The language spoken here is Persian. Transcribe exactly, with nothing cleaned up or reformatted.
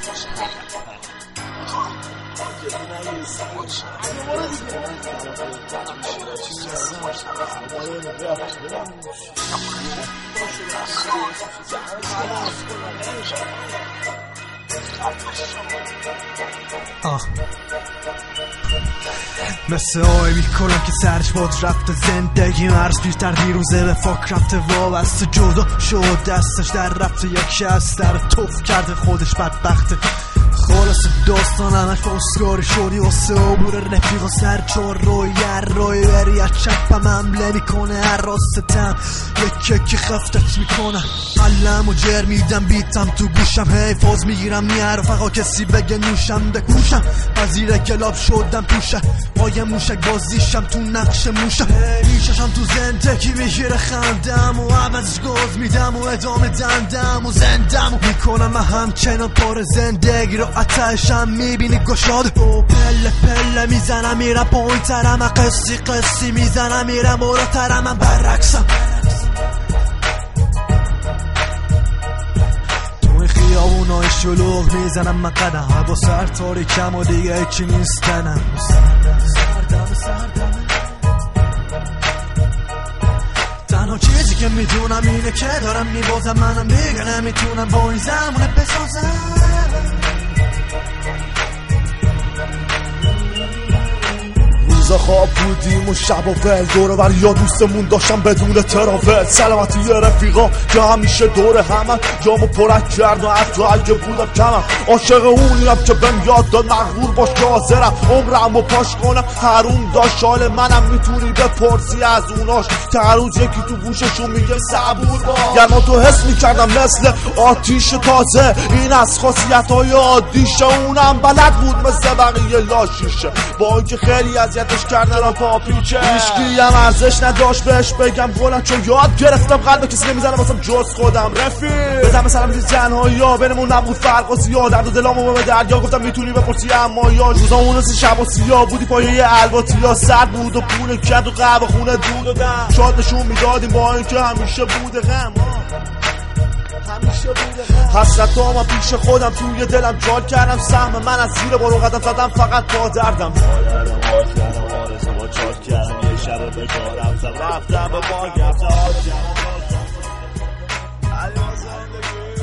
آه مثل آی میکنم که سرش باد رفته زندگی مرز بیشتر دیروزه به فاک رفته وابسته جدا شد دستش در رفته یکی از در توف کرده خودش بدبخته خلاص داستان همش فاسکاری شدی واسه عبور رفیق و سر چار روی هر روی بری از چپم حمله میکنه هر راستتم یک یکی خفتت میکنم علم و جر میدم بیتم تو گوشم هی فاز میگیرم میهر فقا کسی بگه نوشم دکوشم وزیر کلاب شدم توشه پای موشک بازیشم تو نقش موشم میششم تو زندگی میگیره خندم و عوضش گاز میدم و ادامه دندم و زندم و میکنم من همچنان پر زندگی رو اتشم میبینی گشاد و پله پله میزنم میرم پایین ترم من قصی قصی میزنم میرم براترم من برعکسم تو این خیابونای شلوغ میزنم من قدم هوا سر تاریکم و دیگه هیچی نیستنم سردم سردم تنها چیزی که میدونم اینه که دارم میبازم منم دیگه نمیتونم با این زمونه بسازم روزا خواب بودیم و شب و ول دوره بر یا دوستمون داشتم بدون تراول سلامتی رفیقا که همیشه دور همه جامو پرک کرد و حتی اگه بودم کمم عاشق اونیم که بهم یاد داد مغرور باش که حاضرم عمرم و پاش کنم حروم داشت حال منم میتونی بپرسی از اوناش که هر روز یکی تو گوششون میگه صبور باش گرما تو حس میکردم مثل آتیش تازه این از خاصیت‌های عادیشه اونم بلد بود مثل بقیه لاشیشه با اینکه خیلی اذیت کردن را پاپیچه هیچکی هم ارزش نداشت بهش بگم گلم چون یاد گرفتم قلب کسی نمیزنم واسم جز خودم رفیق بزن مثلا میزی تنهایی ها بینمون نبود فرق و سیاه درد و دلامو به دریا گفتم میتونی بپرسی اما یا روزا اون روز شب و سیاه بودی پایه الواتی ها سرد بود و پول کد و قهوه خونه دود و دم شاد نشون میدادیم با اینکه همیشه بوده غم حسرت ها من پیش خودم توی دلم جال کردم سهم من از زیر بارو قدم زدم فقط با دردم مادرم حال کردم آرزو با چال کردم یه شب بکارم زد رفتم به باگم تا آجم